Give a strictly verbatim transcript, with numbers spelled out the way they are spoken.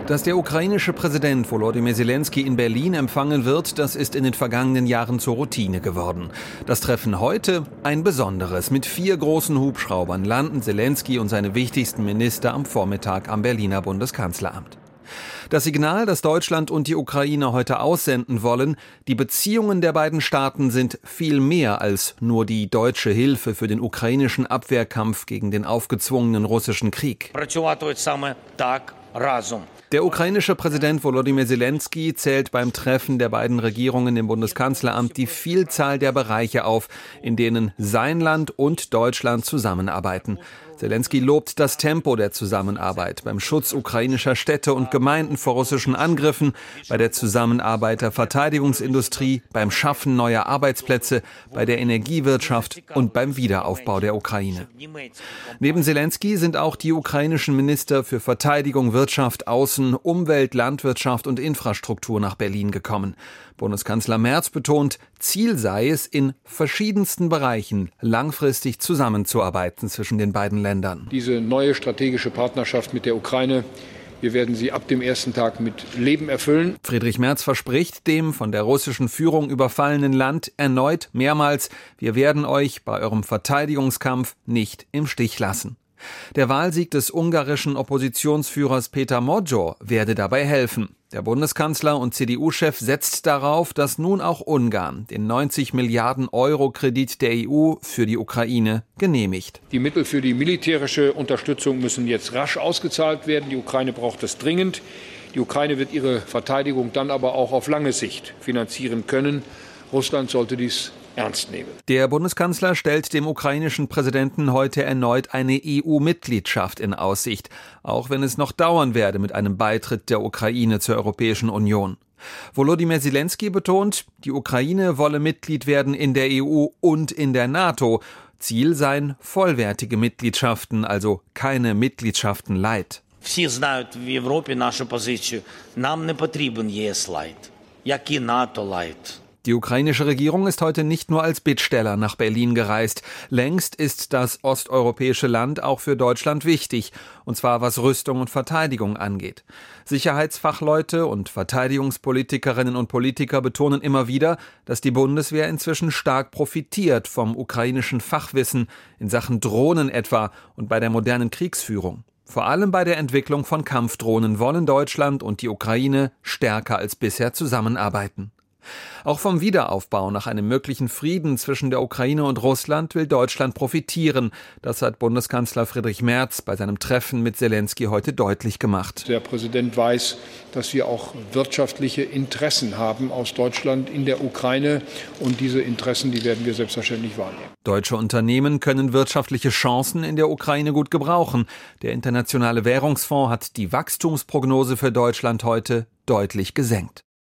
Dass der ukrainische Präsident Volodymyr Zelensky in Berlin empfangen wird, das ist in den vergangenen Jahren zur Routine geworden. Das Treffen heute ein besonderes. Mit vier großen Hubschraubern landen Zelensky und seine wichtigsten Minister am Vormittag am Berliner Bundeskanzleramt. Das Signal, das Deutschland und die Ukraine heute aussenden wollen: Die Beziehungen der beiden Staaten sind viel mehr als nur die deutsche Hilfe für den ukrainischen Abwehrkampf gegen den aufgezwungenen russischen Krieg. Der ukrainische Präsident Volodymyr Zelensky zählt beim Treffen der beiden Regierungen im Bundeskanzleramt die Vielzahl der Bereiche auf, in denen sein Land und Deutschland zusammenarbeiten. Zelensky lobt das Tempo der Zusammenarbeit beim Schutz ukrainischer Städte und Gemeinden vor russischen Angriffen, bei der Zusammenarbeit der Verteidigungsindustrie, beim Schaffen neuer Arbeitsplätze, bei der Energiewirtschaft und beim Wiederaufbau der Ukraine. Neben Zelensky sind auch die ukrainischen Minister für Verteidigung, Wirtschaft, Außen, Umwelt, Landwirtschaft und Infrastruktur nach Berlin gekommen. Bundeskanzler Merz betont, Ziel sei es, in verschiedensten Bereichen langfristig zusammenzuarbeiten zwischen den beiden Ländern. Diese neue strategische Partnerschaft mit der Ukraine, wir werden sie ab dem ersten Tag mit Leben erfüllen. Friedrich Merz verspricht dem von der russischen Führung überfallenen Land erneut mehrmals: Wir werden euch bei eurem Verteidigungskampf nicht im Stich lassen. Der Wahlsieg des ungarischen Oppositionsführers Péter Magyar werde dabei helfen. Der Bundeskanzler und C D U-Chef setzt darauf, dass nun auch Ungarn den neunzig Milliarden Euro Kredit der E U für die Ukraine genehmigt. Die Mittel für die militärische Unterstützung müssen jetzt rasch ausgezahlt werden. Die Ukraine braucht das dringend. Die Ukraine wird ihre Verteidigung dann aber auch auf lange Sicht finanzieren können. Russland sollte dies ernst nehmen. Der Bundeskanzler stellt dem ukrainischen Präsidenten heute erneut eine E U-Mitgliedschaft in Aussicht, auch wenn es noch dauern werde mit einem Beitritt der Ukraine zur Europäischen Union. Volodymyr Zelensky betont, die Ukraine wolle Mitglied werden in der E U und in der NATO. Ziel seien vollwertige Mitgliedschaften, also keine Mitgliedschaften light. Всі знають в Європі нашу позицію. Нам не потрібен ЄС light, як і НАТО light. Die ukrainische Regierung ist heute nicht nur als Bittsteller nach Berlin gereist. Längst ist das osteuropäische Land auch für Deutschland wichtig, und zwar was Rüstung und Verteidigung angeht. Sicherheitsfachleute und Verteidigungspolitikerinnen und Politiker betonen immer wieder, dass die Bundeswehr inzwischen stark profitiert vom ukrainischen Fachwissen in Sachen Drohnen etwa und bei der modernen Kriegsführung. Vor allem bei der Entwicklung von Kampfdrohnen wollen Deutschland und die Ukraine stärker als bisher zusammenarbeiten. Auch vom Wiederaufbau nach einem möglichen Frieden zwischen der Ukraine und Russland will Deutschland profitieren. Das hat Bundeskanzler Friedrich Merz bei seinem Treffen mit Zelensky heute deutlich gemacht. Der Präsident weiß, dass wir auch wirtschaftliche Interessen haben aus Deutschland in der Ukraine. Und diese Interessen, die werden wir selbstverständlich wahrnehmen. Deutsche Unternehmen können wirtschaftliche Chancen in der Ukraine gut gebrauchen. Der Internationale Währungsfonds hat die Wachstumsprognose für Deutschland heute deutlich gesenkt.